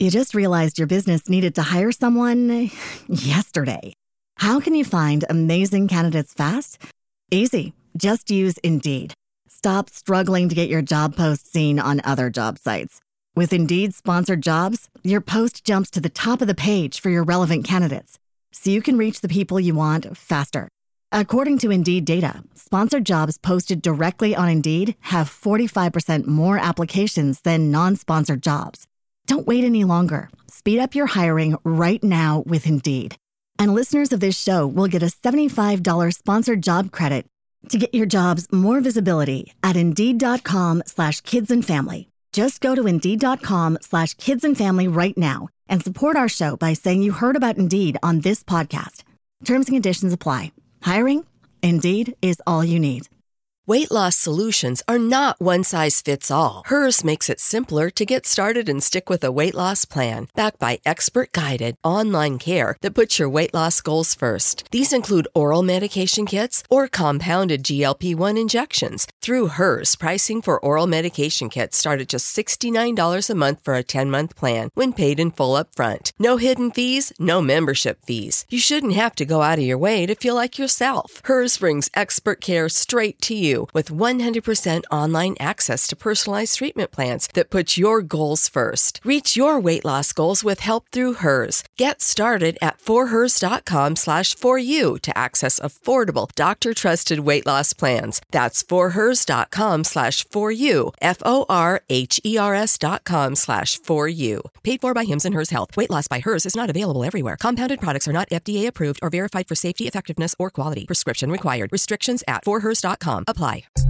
You just realized your business needed to hire someone yesterday. How can you find amazing candidates fast? Easy. Just use Indeed. Stop struggling to get your job post seen on other job sites. With Indeed sponsored jobs, your post jumps to the top of the page for your relevant candidates, so you can reach the people you want faster. According to Indeed data, sponsored jobs posted directly on Indeed have 45% more applications than non-sponsored jobs. Don't wait any longer. Speed up your hiring right now with Indeed. And listeners of this show will get a $75 sponsored job credit to get your jobs more visibility at Indeed.com/kidsandfamily. Just go to Indeed.com/kidsandfamily right now and support our show by saying you heard about Indeed on this podcast. Terms and conditions apply. Hiring? Indeed is all you need. Weight loss solutions are not one size fits all. Hers makes it simpler to get started and stick with a weight loss plan, backed by expert-guided online care that puts your weight loss goals first. These include oral medication kits or compounded GLP-1 injections. Through Hers, pricing for oral medication kits start at just $69 a month for a 10-month plan when paid in full up front. No hidden fees, no membership fees. You shouldn't have to go out of your way to feel like yourself. Hers brings expert care straight to you with 100% online access to personalized treatment plans that put your goals first. Reach your weight loss goals with help through Hers. Get started at forhers.com/4u to access affordable, doctor-trusted weight loss plans. That's forhers.com/4u, forhers.com/4u. Paid for by Hims and Hers Health. Weight loss by Hers is not available everywhere. Compounded products are not FDA approved or verified for safety, effectiveness, or quality. Prescription required. Restrictions at forhers.com. Apply.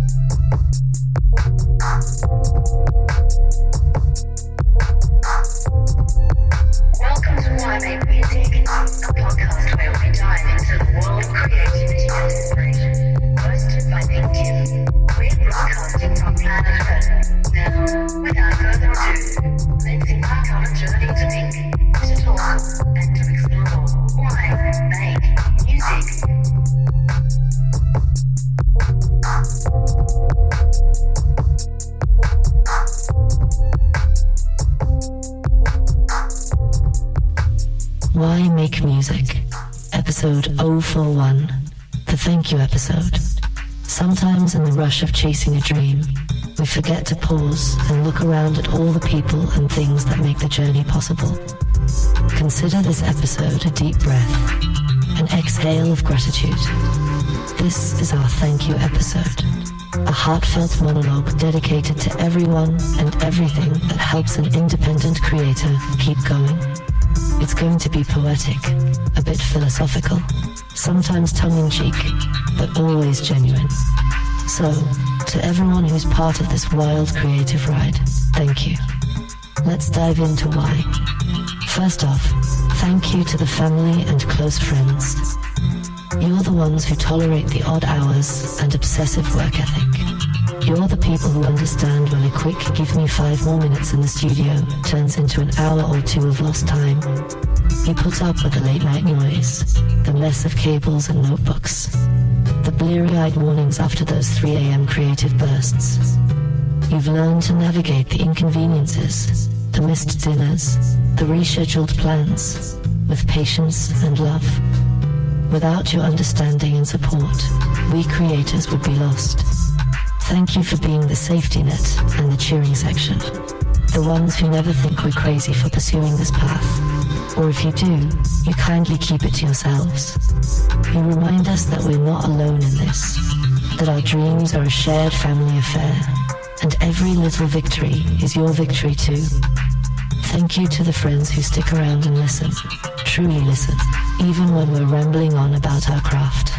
Welcome to Why Make Music, a podcast where we dive into the world of creativity and inspiration. Hosted by Nick Tim. We're broadcasting from planet Earth. Now, without further ado, let's embark on a journey to think, to talk, and to explore why make music. Why Make Music, episode 041, the thank you episode. Sometimes in the rush of chasing a dream, we forget to pause and look around at all the people and things that make the journey possible. Consider this episode a deep breath, an exhale of gratitude. This is our thank you episode, a heartfelt monologue dedicated to everyone and everything that helps an independent creator keep going. It's going to be poetic, a bit philosophical, sometimes tongue-in-cheek, but always genuine. So, to everyone who's part of this wild creative ride, thank you. Let's dive into why. First off, thank you to the family and close friends. You're the ones who tolerate the odd hours and obsessive work ethic. You're the people who understand when a quick give me 5 more minutes in the studio turns into an hour or 2 of lost time. You put up with the late night noise, the mess of cables and notebooks, the bleary-eyed mornings after those 3 a.m. creative bursts. You've learned to navigate the inconveniences, the missed dinners, the rescheduled plans, with patience and love. Without your understanding and support, we creators would be lost. Thank you for being the safety net and the cheering section. The ones who never think we're crazy for pursuing this path. Or if you do, you kindly keep it to yourselves. You remind us that we're not alone in this, that our dreams are a shared family affair, and every little victory is your victory too. Thank you to the friends who stick around and listen, truly listen, even when we're rambling on about our craft.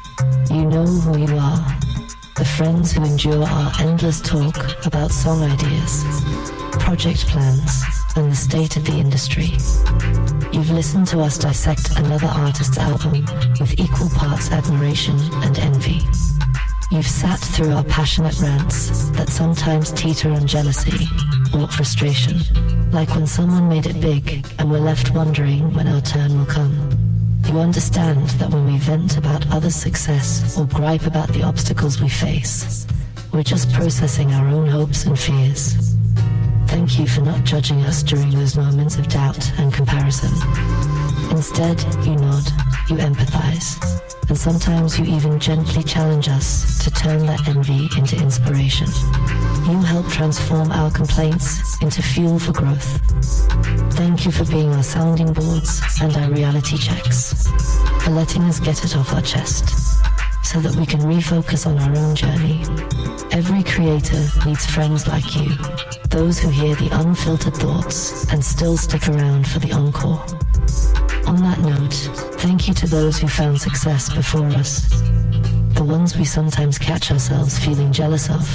You know who you are. The friends who endure our endless talk about song ideas, project plans, and the state of the industry. You've listened to us dissect another artist's album with equal parts admiration and envy. You've sat through our passionate rants that sometimes teeter on jealousy or frustration, like when someone made it big and we're left wondering when our turn will come. You understand that when we vent about others' success or gripe about the obstacles we face, we're just processing our own hopes and fears. thank you for not judging us during those moments of doubt and comparison. Instead, you nod, you empathize, and sometimes you even gently challenge us to turn that envy into inspiration. You help transform our complaints into fuel for growth. Thank you for being our sounding boards and our reality checks, for letting us get it off our chest, so that we can refocus on our own journey. Every creator needs friends like you, those who hear the unfiltered thoughts and still stick around for the encore. On that note, thank you to those who found success before us, the ones we sometimes catch ourselves feeling jealous of.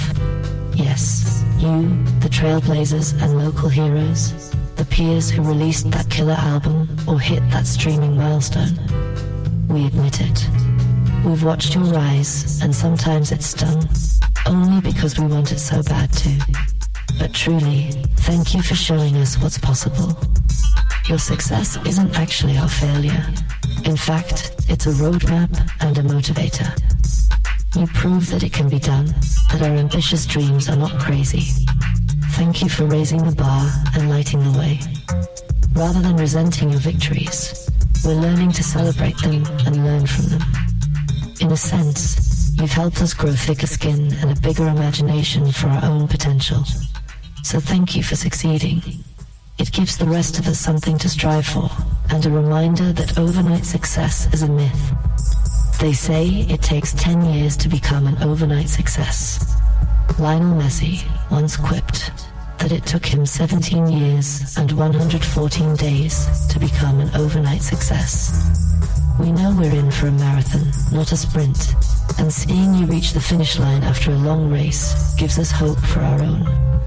Yes, you, the trailblazers and local heroes, the peers who released that killer album or hit that streaming milestone. We admit it. We've watched your rise, and sometimes it's stung, only because we want it so bad too. But truly, thank you for showing us what's possible. Your success isn't actually our failure. In fact, it's a roadmap and a motivator. You prove that it can be done, that our ambitious dreams are not crazy. Thank you for raising the bar and lighting the way. Rather than resenting your victories, we're learning to celebrate them and learn from them. In a sense, you've helped us grow thicker skin and a bigger imagination for our own potential. So thank you for succeeding. It gives the rest of us something to strive for, and a reminder that overnight success is a myth. They say it takes 10 years to become an overnight success. Lionel Messi once quipped that it took him 17 years and 114 days to become an overnight success. We know we're in for a marathon, not a sprint, and seeing you reach the finish line after a long race gives us hope for our own.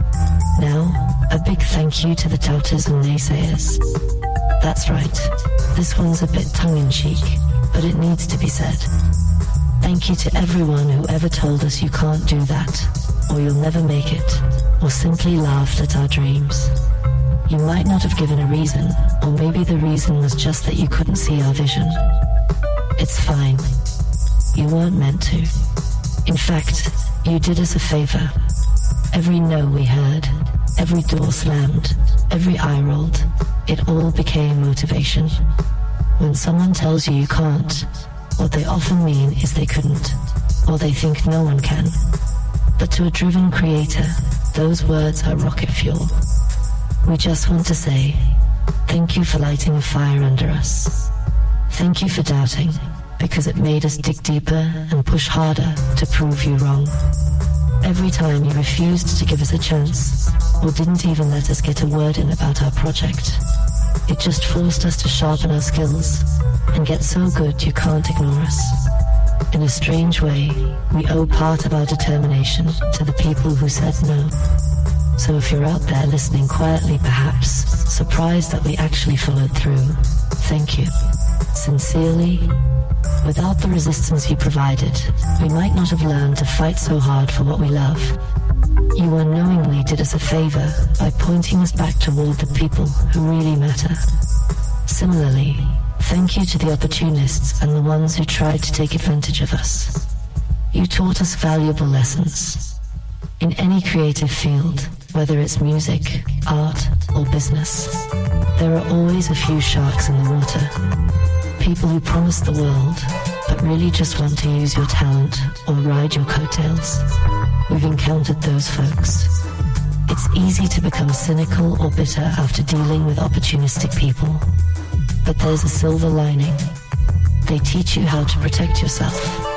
Now, a big thank you to the doubters and naysayers. That's right, this one's a bit tongue-in-cheek, but it needs to be said. Thank you to everyone who ever told us you can't do that, or you'll never make it, or simply laughed at our dreams. You might not have given a reason, or maybe the reason was just that you couldn't see our vision. It's fine. You weren't meant to. In fact, you did us a favor. Every no we heard, every door slammed, every eye rolled, it all became motivation. When someone tells you you can't, what they often mean is they couldn't, or they think no one can. But to a driven creator, those words are rocket fuel. We just want to say, thank you for lighting a fire under us. Thank you for doubting, because it made us dig deeper and push harder to prove you wrong. Every time you refused to give us a chance, or didn't even let us get a word in about our project, it just forced us to sharpen our skills and get so good you can't ignore us. In a strange way, we owe part of our determination to the people who said no. So if you're out there listening quietly perhaps, surprised that we actually followed through, thank you. Sincerely, without the resistance you provided, we might not have learned to fight so hard for what we love. You unknowingly did us a favor by pointing us back toward the people who really matter. Similarly, thank you to the opportunists and the ones who tried to take advantage of us. You taught us valuable lessons. In any creative field, whether it's music, art, or business, there are always a few sharks in the water. People who promise the world, but really just want to use your talent or ride your coattails. We've encountered those folks. It's easy to become cynical or bitter after dealing with opportunistic people. But there's a silver lining. They teach you how to protect yourself.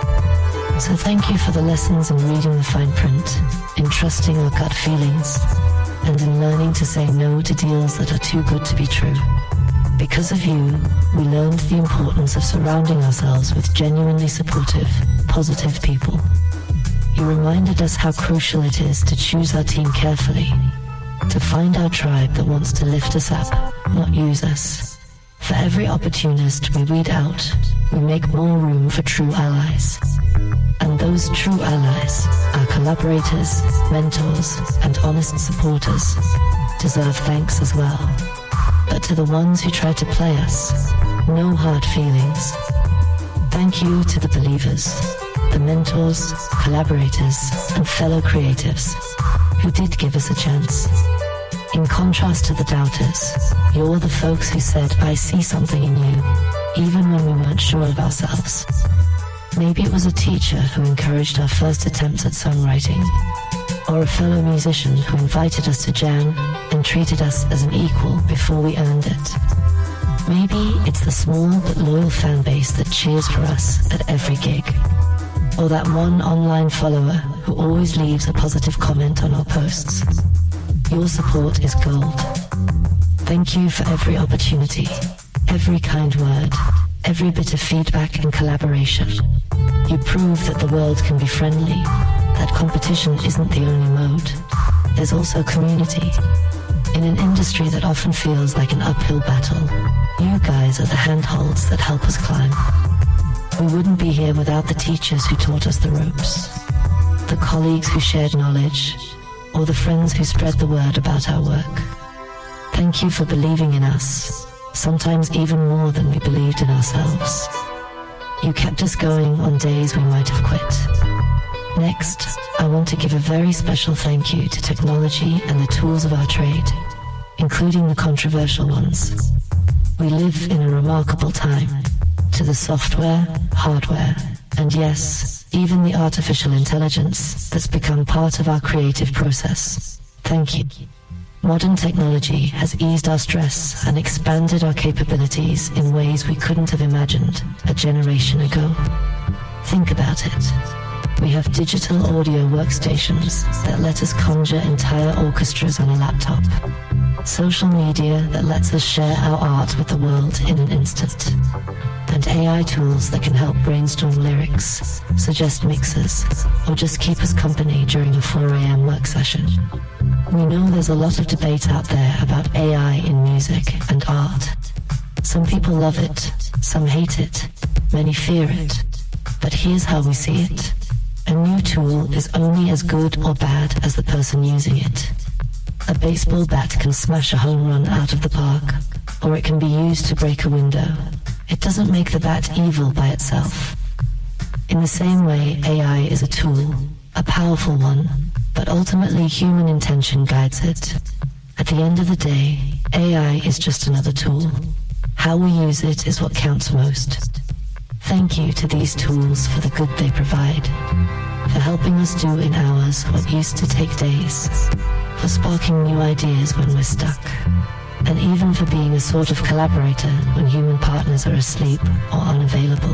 So thank you for the lessons in reading the fine print, in trusting our gut feelings, and in learning to say no to deals that are too good to be true. Because of you, we learned the importance of surrounding ourselves with genuinely supportive, positive people. You reminded us how crucial it is to choose our team carefully, to find our tribe that wants to lift us up, not use us. For every opportunist we weed out, we make more room for true allies. And those true allies, our collaborators, mentors, and honest supporters, deserve thanks as well. But to the ones who try to play us, no hard feelings. Thank you to the believers, the mentors, collaborators, and fellow creatives who did give us a chance. In contrast to the doubters, you're the folks who said, I see something in you, even when we weren't sure of ourselves. Maybe it was a teacher who encouraged our first attempts at songwriting, or a fellow musician who invited us to jam and treated us as an equal before we earned it. Maybe it's the small but loyal fan base that cheers for us at every gig, or that one online follower who always leaves a positive comment on our posts. Your support is gold. Thank you for every opportunity, every kind word, every bit of feedback and collaboration. You prove that the world can be friendly, that competition isn't the only mode. There's also community. In an industry that often feels like an uphill battle, you guys are the handholds that help us climb. We wouldn't be here without the teachers who taught us the ropes, the colleagues who shared knowledge, or the friends who spread the word about our work. Thank you for believing in us, sometimes even more than we believed in ourselves. You kept us going on days we might have quit. Next, I want to give a very special thank you to technology and the tools of our trade, including the controversial ones. We live in a remarkable time. To the software, hardware, and yes, even the artificial intelligence that's become part of our creative process. Thank you. Modern technology has eased our stress and expanded our capabilities in ways we couldn't have imagined a generation ago. Think about it. We have digital audio workstations that let us conjure entire orchestras on a laptop. Social media that lets us share our art with the world in an instant. And AI tools that can help brainstorm lyrics, suggest mixes, or just keep us company during a 4 a.m. work session. We know there's a lot of debate out there about AI in music and art. Some people love it, some hate it, many fear it. But here's how we see it. A new tool is only as good or bad as the person using it. A baseball bat can smash a home run out of the park, or it can be used to break a window. It doesn't make the bat evil by itself. In the same way, AI is a tool, a powerful one, but ultimately human intention guides it. At the end of the day, AI is just another tool. How we use it is what counts most. Thank you to these tools for the good they provide, for helping us do in hours what used to take days, for sparking new ideas when we're stuck, and even for being a sort of collaborator when human partners are asleep or unavailable.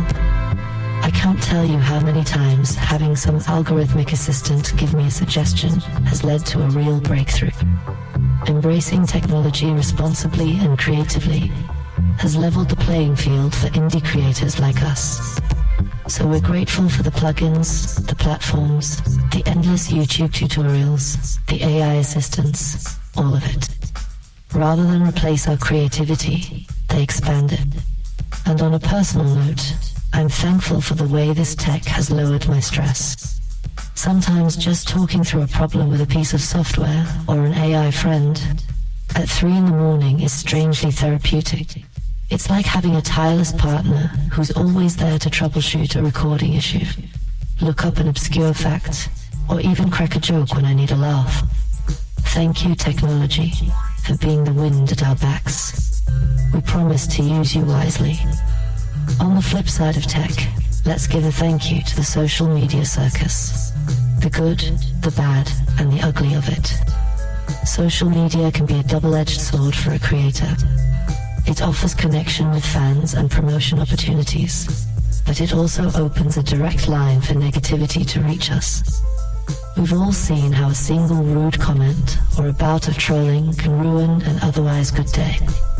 I can't tell you how many times having some algorithmic assistant give me a suggestion has led to a real breakthrough. Embracing technology responsibly and creatively has leveled the playing field for indie creators like us. So we're grateful for the plugins, the platforms, the endless YouTube tutorials, the AI assistants, all of it. Rather than replace our creativity, they expand it. And on a personal note, I'm thankful for the way this tech has lowered my stress. Sometimes just talking through a problem with a piece of software or an AI friend at 3 a.m. is strangely therapeutic. It's like having a tireless partner who's always there to troubleshoot a recording issue, look up an obscure fact, or even crack a joke when I need a laugh. Thank you, technology, for being the wind at our backs. We promise to use you wisely. On the flip side of tech, let's give a thank you to the social media circus. The good, the bad, and the ugly of it. Social media can be a double-edged sword for a creator. It offers connection with fans and promotion opportunities, but it also opens a direct line for negativity to reach us. We've all seen how a single rude comment or a bout of trolling can ruin an otherwise good day.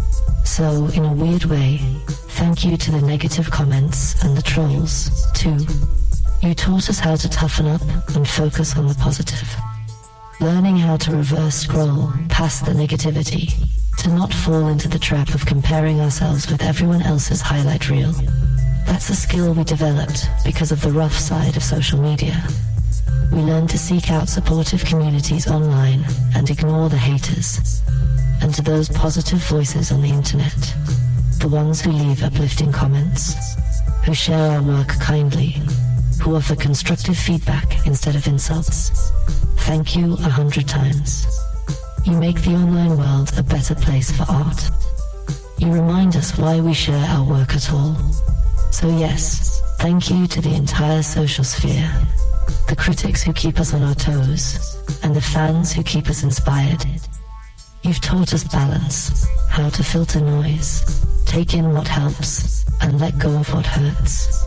So, in a weird way, thank you to the negative comments and the trolls, too. You taught us how to toughen up and focus on the positive. Learning how to reverse scroll past the negativity, to not fall into the trap of comparing ourselves with everyone else's highlight reel. That's a skill we developed because of the rough side of social media. We learned to seek out supportive communities online and ignore the haters. And to those positive voices on the internet, the ones who leave uplifting comments, who share our work kindly, who offer constructive feedback instead of insults, thank you 100 times. You make the online world a better place for art. You remind us why we share our work at all. So yes, thank you to the entire social sphere, the critics who keep us on our toes, and the fans who keep us inspired. You've taught us balance, how to filter noise, take in what helps, and let go of what hurts.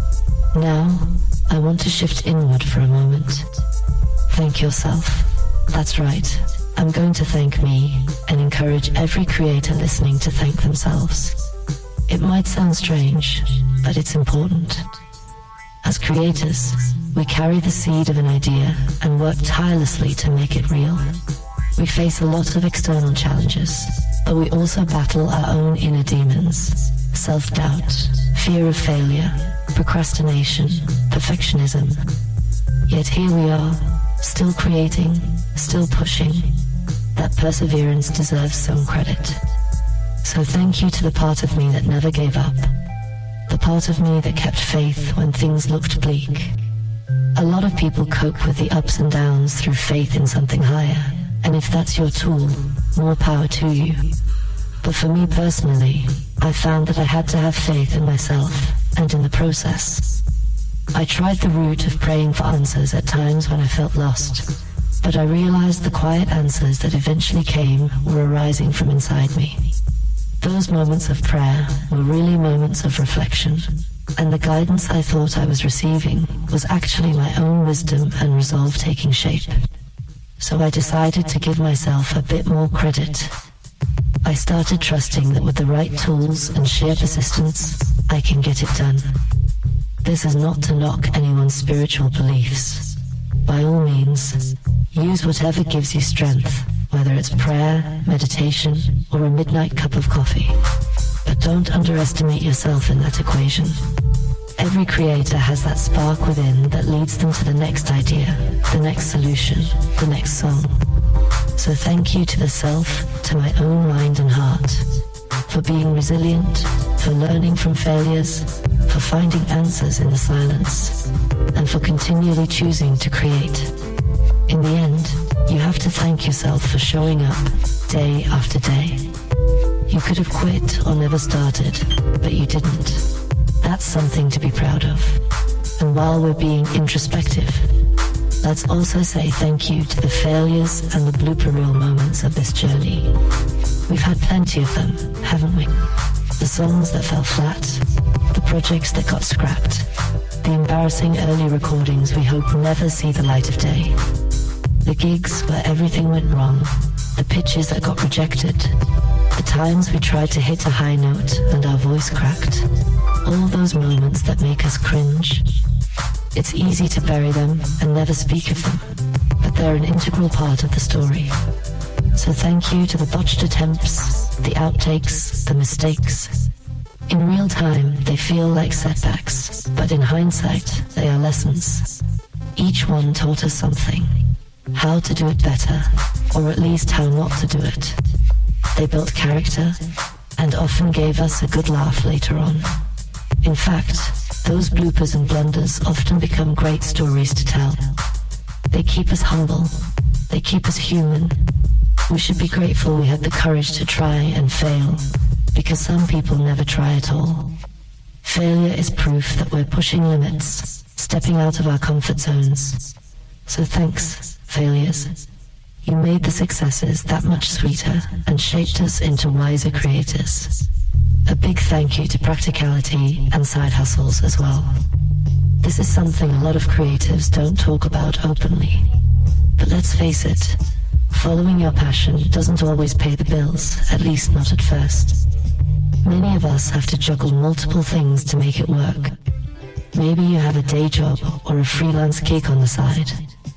Now, I want to shift inward for a moment. Thank yourself. That's right. I'm going to thank me and encourage every creator listening to thank themselves. It might sound strange, but it's important. As creators, we carry the seed of an idea and work tirelessly to make it real. We face a lot of external challenges, but we also battle our own inner demons. Self-doubt, fear of failure, procrastination, perfectionism. Yet here we are, still creating, still pushing. That perseverance deserves some credit. So thank you to the part of me that never gave up. The part of me that kept faith when things looked bleak. A lot of people cope with the ups and downs through faith in something higher. And if that's your tool, more power to you. But for me personally, I found that I had to have faith in myself and in the process. I tried the route of praying for answers at times when I felt lost. But I realized the quiet answers that eventually came were arising from inside me. Those moments of prayer were really moments of reflection, and the guidance I thought I was receiving was actually my own wisdom and resolve taking shape. So I decided to give myself a bit more credit. I started trusting that with the right tools and sheer persistence, I can get it done. This is not to knock anyone's spiritual beliefs. By all means, use whatever gives you strength, whether it's prayer, meditation, or a midnight cup of coffee. But don't underestimate yourself in that equation. Every creator has that spark within that leads them to the next idea, the next solution, the next song. So thank you to the self, to my own mind and heart, for being resilient, for learning from failures, for finding answers in the silence, and for continually choosing to create. In the end, you have to thank yourself for showing up day after day. You could have quit or never started, but you didn't. That's something to be proud of. And while we're being introspective, let's also say thank you to the failures and the blooper reel moments of this journey. We've had plenty of them, haven't we? The songs that fell flat, the projects that got scrapped, the embarrassing early recordings we hope never see the light of day, the gigs where everything went wrong, the pitches that got rejected, the times we tried to hit a high note and our voice cracked, all those moments that make us cringe. It's easy to bury them and never speak of them, but they're an integral part of the story. So thank you to the botched attempts, the outtakes, the mistakes. In real time, they feel like setbacks, but in hindsight, they are lessons. Each one taught us something. How to do it better, or at least how not to do it. They built character, and often gave us a good laugh later on. In fact, those bloopers and blunders often become great stories to tell. They keep us humble. They keep us human. We should be grateful we had the courage to try and fail, because some people never try at all. Failure is proof that we're pushing limits, stepping out of our comfort zones. So thanks, failures. You made the successes that much sweeter and shaped us into wiser creators. A big thank you to practicality and side hustles as well. This is something a lot of creatives don't talk about openly. But let's face it, following your passion doesn't always pay the bills, at least not at first. Many of us have to juggle multiple things to make it work. Maybe you have a day job or a freelance gig on the side.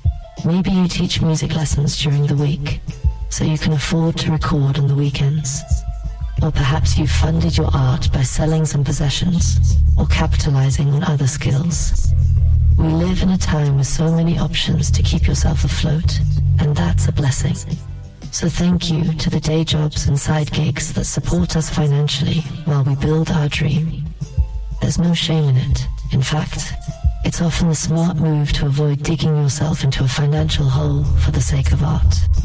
Maybe you teach music lessons during the week, so you can afford to record on the weekends. Or perhaps you funded your art by selling some possessions, or capitalizing on other skills. We live in a time with so many options to keep yourself afloat, and that's a blessing. So thank you to the day jobs and side gigs that support us financially while we build our dream. There's no shame in it. In fact, it's often the smart move to avoid digging yourself into a financial hole for the sake of art.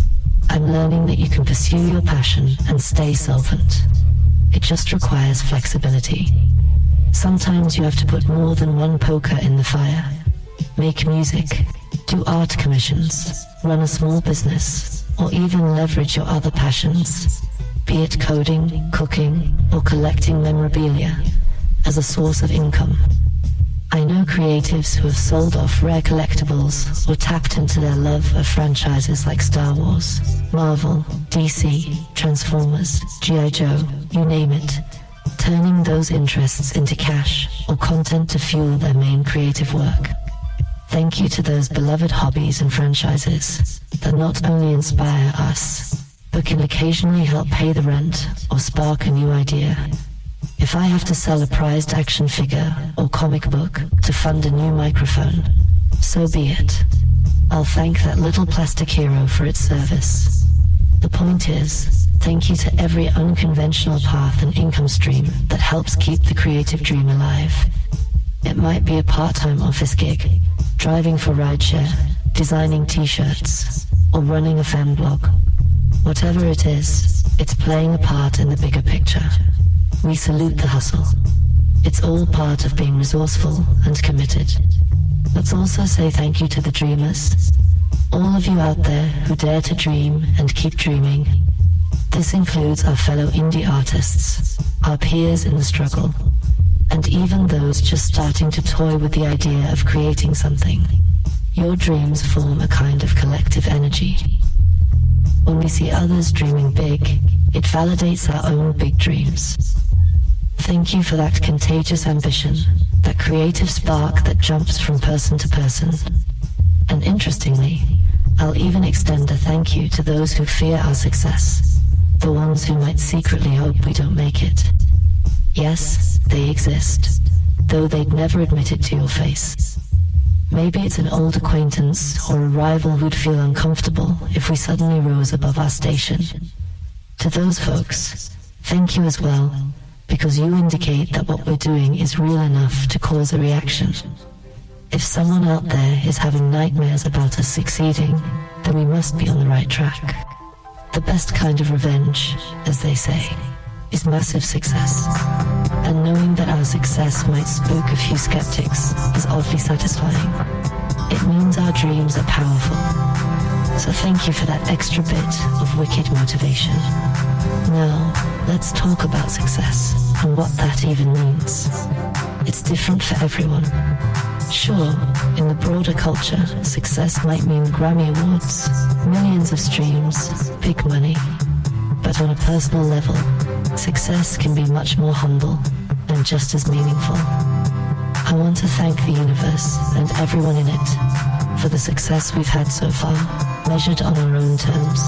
I'm learning that you can pursue your passion and stay solvent. It just requires flexibility. Sometimes you have to put more than one poker in the fire. Make music, do art commissions, run a small business, or even leverage your other passions, be it coding, cooking, or collecting memorabilia, as a source of income. I know creatives who have sold off rare collectibles or tapped into their love of franchises like Star Wars, Marvel, DC, Transformers, G.I. Joe, you name it, turning those interests into cash or content to fuel their main creative work. Thank you to those beloved hobbies and franchises that not only inspire us, but can occasionally help pay the rent or spark a new idea. If I have to sell a prized action figure or comic book to fund a new microphone, so be it. I'll thank that little plastic hero for its service. The point is, thank you to every unconventional path and income stream that helps keep the creative dream alive. It might be a part-time office gig, driving for rideshare, designing t-shirts, or running a fan blog. Whatever it is, it's playing a part in the bigger picture. We salute the hustle. It's all part of being resourceful and committed. Let's also say thank you to the dreamers. All of you out there who dare to dream and keep dreaming. This includes our fellow indie artists, our peers in the struggle, and even those just starting to toy with the idea of creating something. Your dreams form a kind of collective energy. When we see others dreaming big, it validates our own big dreams. Thank you for that contagious ambition, that creative spark that jumps from person to person. And interestingly, I'll even extend a thank you to those who fear our success, the ones who might secretly hope we don't make it. Yes, they exist, though they'd never admit it to your face. Maybe it's an old acquaintance or a rival who'd feel uncomfortable if we suddenly rose above our station. To those folks, thank you as well, because you indicate that what we're doing is real enough to cause a reaction. If someone out there is having nightmares about us succeeding, then we must be on the right track. The best kind of revenge, as they say, is massive success. And knowing that our success might spook a few skeptics is oddly satisfying. It means our dreams are powerful. So thank you for that extra bit of wicked motivation. Now, let's talk about success and what that even means. It's different for everyone. Sure, in the broader culture, success might mean Grammy Awards, millions of streams, big money. But on a personal level, success can be much more humble and just as meaningful. I want to thank the universe and everyone in it for the success we've had so far, measured on our own terms.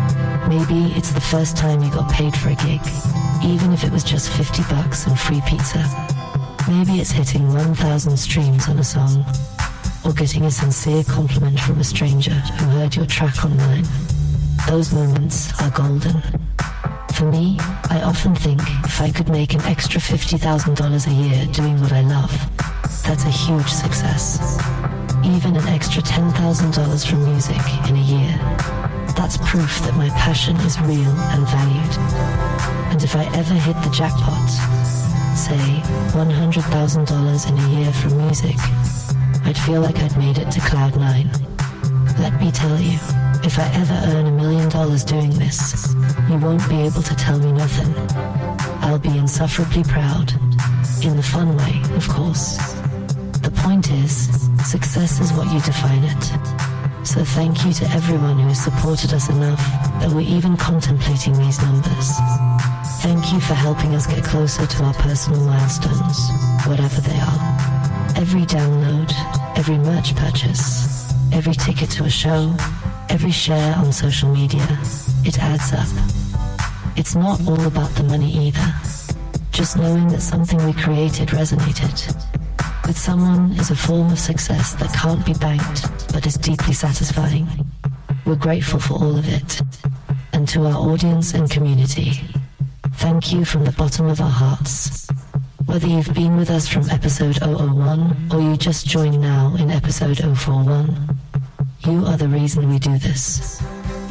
Maybe it's the first time you got paid for a gig, even if it was just $50 and free pizza. Maybe it's hitting 1,000 streams on a song, or getting a sincere compliment from a stranger who heard your track online. Those moments are golden. For me, I often think if I could make an extra $50,000 a year doing what I love, that's a huge success. Even an extra $10,000 from music in a year, that's proof that my passion is real and valued. And if I ever hit the jackpot, say $100,000 in a year from music, I'd feel like I'd made it to cloud 9. Let me tell you, if I ever earn $1 million doing this, you won't be able to tell me nothing. I'll be insufferably proud. In the fun way, of course. The point is, success is what you define it. So thank you to everyone who has supported us enough that we're even contemplating these numbers. Thank you for helping us get closer to our personal milestones, whatever they are. Every download, every merch purchase, every ticket to a show, every share on social media, it adds up. It's not all about the money either. Just knowing that something we created resonated with someone is a form of success that can't be banked, but is deeply satisfying. We're grateful for all of it. And to our audience and community, thank you from the bottom of our hearts. Whether you've been with us from episode 001 or you just joined now in episode 041, you are the reason we do this.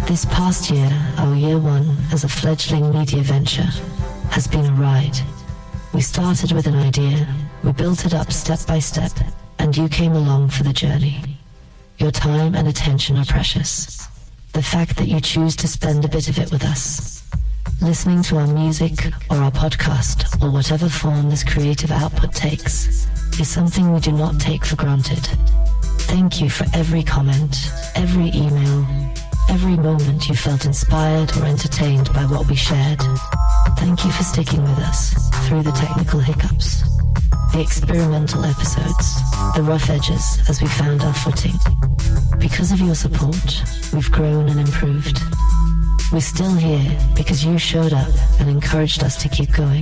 This past year, our year one as a fledgling media venture, has been a ride. We started with an idea, we built it up step by step, and you came along for the journey. Your time and attention are precious. The fact that you choose to spend a bit of it with us, listening to our music or our podcast or whatever form this creative output takes, is something we do not take for granted. Thank you for every comment, every email, every moment you felt inspired or entertained by what we shared. Thank you for sticking with us through the technical hiccups, the experimental episodes, the rough edges as we found our footing. Because of your support, we've grown and improved. We're still here because you showed up and encouraged us to keep going.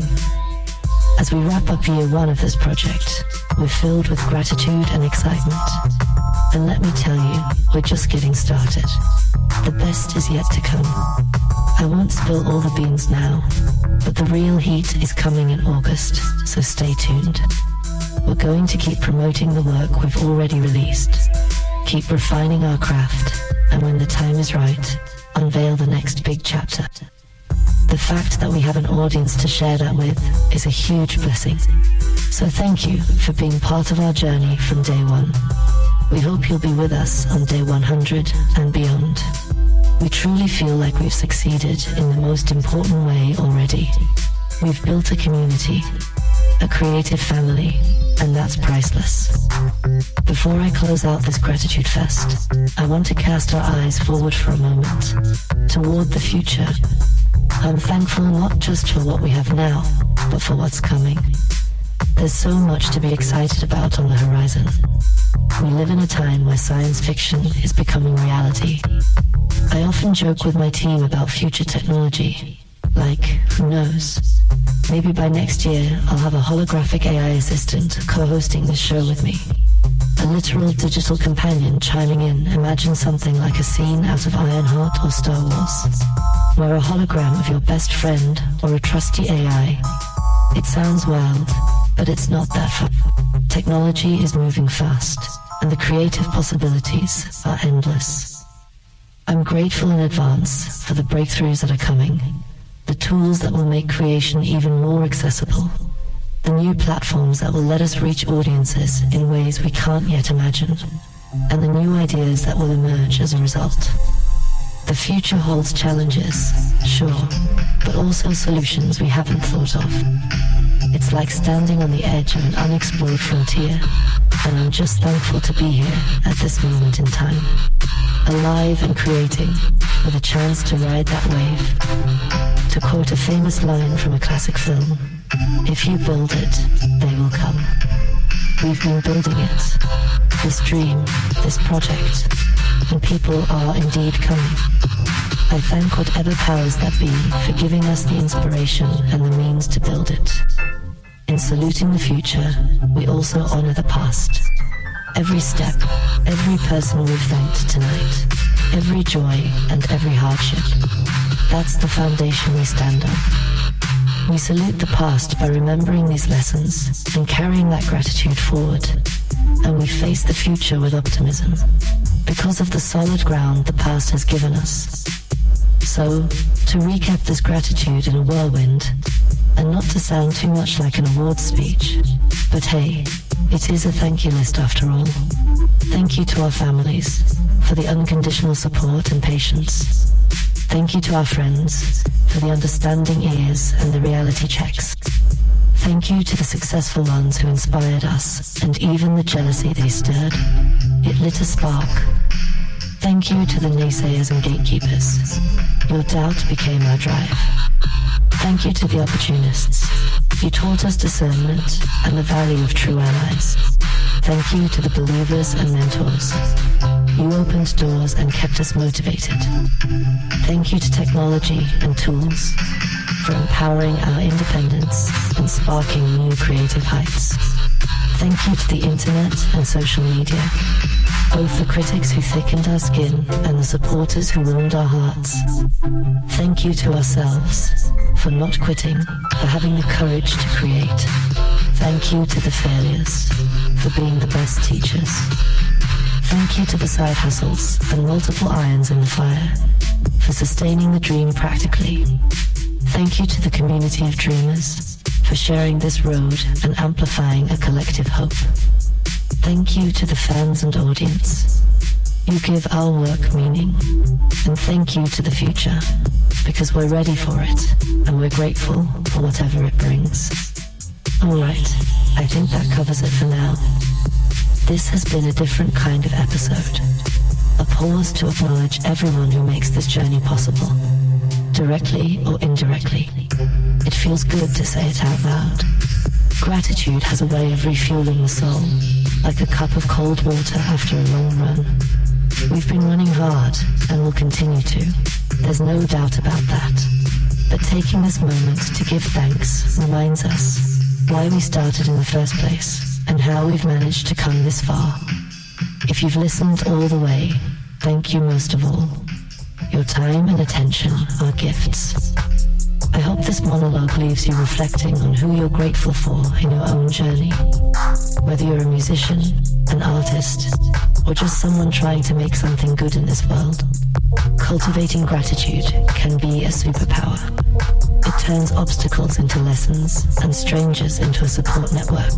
As we wrap up year one of this project, we're filled with gratitude and excitement. And let me tell you, we're just getting started. The best is yet to come. I won't spill all the beans now, but the real heat is coming in August, so stay tuned. We're going to keep promoting the work we've already released, keep refining our craft, and when the time is right, unveil the next big chapter. The fact that we have an audience to share that with is a huge blessing. So thank you for being part of our journey from day one. We hope you'll be with us on day 100 and beyond. We truly feel like we've succeeded in the most important way already. We've built a community, a creative family, and that's priceless. Before I close out this Gratitude Fest, I want to cast our eyes forward for a moment, toward the future. I'm thankful not just for what we have now, but for what's coming. There's so much to be excited about on the horizon. We live in a time where science fiction is becoming reality. I often joke with my team about future technology. Like, who knows? Maybe by next year, I'll have a holographic AI assistant co-hosting this show with me. A literal digital companion chiming in. Imagine something like a scene out of Ironheart or Star Wars, where a hologram of your best friend or a trusty AI. It sounds wild, but it's not that far. Technology is moving fast, and the creative possibilities are endless. I'm grateful in advance for the breakthroughs that are coming, the tools that will make creation even more accessible, the new platforms that will let us reach audiences in ways we can't yet imagine, and the new ideas that will emerge as a result. The future holds challenges, sure, but also solutions we haven't thought of. It's like standing on the edge of an unexplored frontier, and I'm just thankful to be here at this moment in time, alive and creating, with a chance to ride that wave. To quote a famous line from a classic film, if you build it, they will come. We've been building it, this dream, this project, and people are indeed coming. I thank whatever powers that be for giving us the inspiration and the means to build it. In saluting the future, we also honor the past. Every step, every person we've thanked tonight, every joy and every hardship. That's the foundation we stand on. We salute the past by remembering these lessons and carrying that gratitude forward. And we face the future with optimism, because of the solid ground the past has given us. So, to recap this gratitude in a whirlwind, and not to sound too much like an awards speech, but hey, it is a thank you list after all. Thank you to our families for the unconditional support and patience. Thank you to our friends for the understanding ears and the reality checks. Thank you to the successful ones who inspired us, and even the jealousy they stirred. It lit a spark. Thank you to the naysayers and gatekeepers. Your doubt became our drive. Thank you to the opportunists. You taught us discernment and the value of true allies. Thank you to the believers and mentors. You opened doors and kept us motivated. Thank you to technology and tools for empowering our independence and sparking new creative heights. Thank you to the internet and social media, both the critics who thickened our skin and the supporters who warmed our hearts. Thank you to ourselves for not quitting, for having the courage to create. Thank you to the failures for being the best teachers. Thank you to the side hustles and multiple irons in the fire. for sustaining the dream practically. Thank you to the community of dreamers for sharing this road and amplifying a collective hope. Thank you to the fans and audience. You give our work meaning. And thank you to the future, because we're ready for it and we're grateful for whatever it brings. Alright, I think that covers it for now. This has been a different kind of episode. A pause to acknowledge everyone who makes this journey possible, directly or indirectly. It feels good to say it out loud. Gratitude has a way of refueling the soul, like a cup of cold water after a long run. We've been running hard and will continue to. There's no doubt about that. But taking this moment to give thanks reminds us why we started in the first place and how we've managed to come this far. If you've listened all the way, thank you most of all. Your time and attention are gifts. I hope this monologue leaves you reflecting on who you're grateful for in your own journey. Whether you're a musician, an artist, or just someone trying to make something good in this world, cultivating gratitude can be a superpower. It turns obstacles into lessons and strangers into a support network.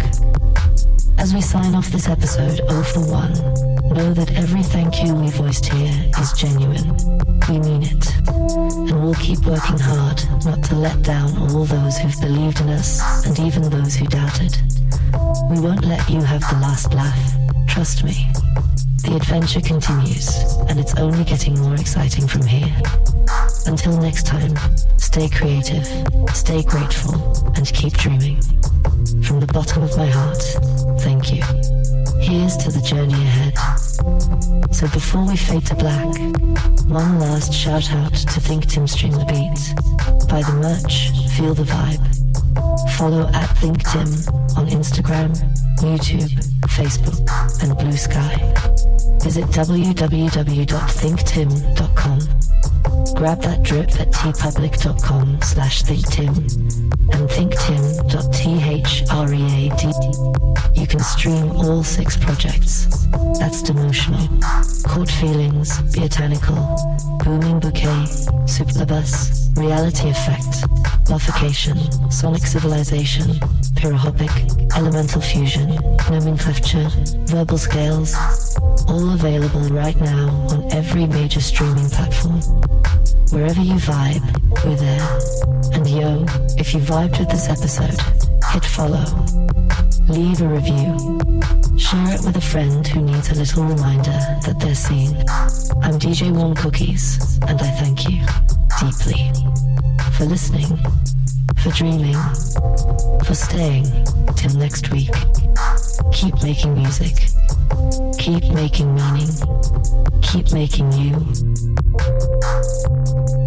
As we sign off this episode 0 for 1, know that every thank you we voiced here is genuine. We mean it. And we'll keep working hard not to let down all those who've believed in us and even those who doubted. We won't let you have the last laugh. Trust me. The adventure continues, and it's only getting more exciting from here. Until next time, stay creative, stay grateful, and keep dreaming. From the bottom of my heart, thank you. Here's to the journey ahead. So before we fade to black, one last shout out to Think Tim Stream the Beat. Buy the merch, feel the vibe. Follow at Think Tim on Instagram, YouTube, Facebook, and Blue Sky. Visit www.thinktim.com. Grab that drip at tpublic.com/thinktim and thinktim.thread. You can stream all 6 projects. That's Demotional, Court Feelings, Beatanical, Booming Bouquet, Superbus, Reality Effect, Buffication, Sonic Civilization, Pyrohopic, Elemental Fusion, Nomenclature, Verbal Scales, all available right now on every major streaming platform. Wherever you vibe, we're there. And yo, if you vibed with this episode, hit follow. Leave a review. Share it with a friend who needs a little reminder that they're seen. I'm DJ Warm Cookies, and I thank you deeply for listening, for dreaming, for staying till next week. Keep making music. Keep making meaning. Keep making you.